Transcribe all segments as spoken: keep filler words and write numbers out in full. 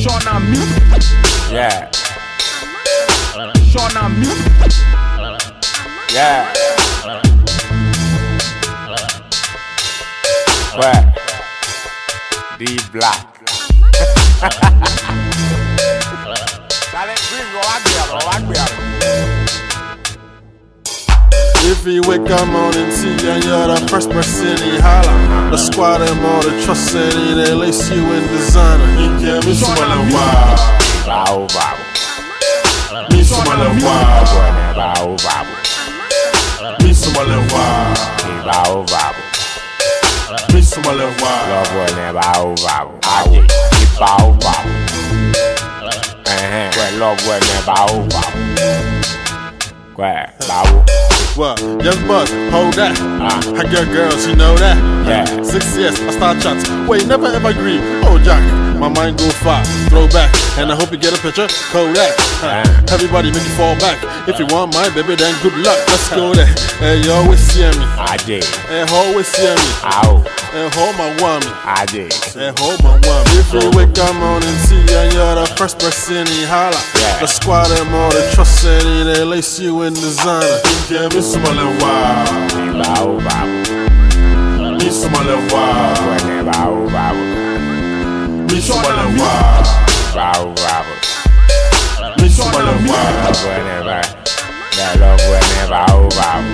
Sean and me. Yeah. Sean and me. Yeah. Where? D Black. If you wake up morning tea and you're the first person he holla, the squad them all the trust and they lace you in designer. You can't be smelling wild. Bow bow. Me smelling wild. Bow bow. Me smelling wild. Bow bow. Me smelling wild. Love when they bow bow. Aye. Bow bow. Eh eh. Love when they bow bow. Where? Bow. What? Young Buzz, hold that. Ah. I got girls, you know that. Yeah. Six years, I start shots. Wait, never ever agree. Oh, Jack, my mind go far. Throw back, and I hope you get a picture. Kodak. Ah. Everybody make you fall back. If you want my baby, then good luck. Let's go there. Hey, you always see me. I did. Hey, always see me. Ow. Hey, hold my woman. I did. Hey, hold my woman. If you wake up morning tea and you're the first person he holla, Yeah. the squad them all the trust and they lace you in designer. You can't be smelling wild. Bow bow. Me smelling wild. When they bow bow. Me smelling wild. Bow bow. Me smelling wild. Love when they bow. That love when they bow bow.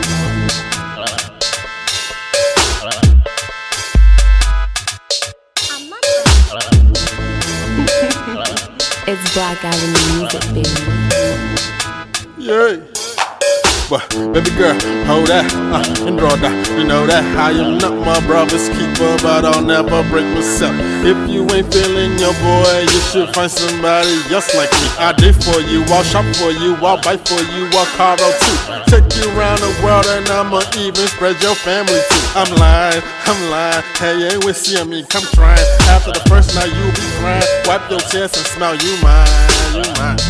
It's Black Avenue Music, baby. Yeah. But baby girl, hold that, uh, and draw that. You know that I am not my brother's keeper, but I'll never break myself. If you ain't feeling your boy, you should find somebody else like me. I did for you, I'll shop for you, I'll bite for you, I'll carve out too. Take you around the world and I'ma even spread your family too. I'm lying, I'm lying. Hey, you ain't with seeing me, come trying. After the first night, you'll be crying. Wipe your tears and smile, you mine, you mine.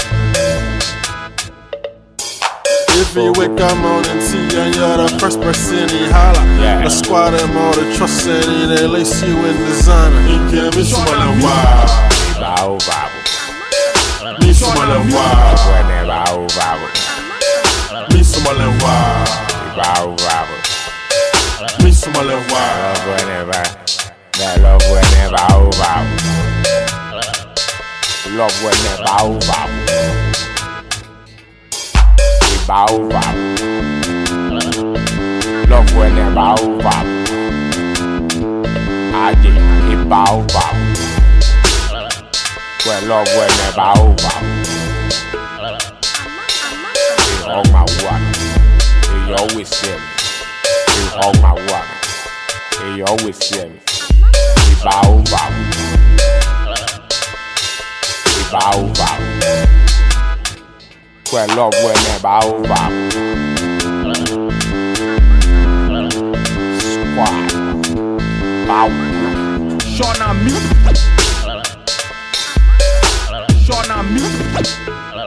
If you wake up morning tea and you're the first person he holla, Yeah. the squad them all the trust and they lace you in designer. You can't be smelling wild. Bow bow. Me smelling wild. When they bow bow. Me smelling wild. Bow bow. Me smelling wild. Love when they bow. That love when they bow bow. Love when they bow bow. Bow bow. Love when they bow bow. I did it bow bow. Well, love when they bow bow. He hug my woman. He always see me. He hug my woman. He always see me. He bow bow. He bow bow. Well, love when they bow bow. Squad. Bow. Sean and me. Sean and me.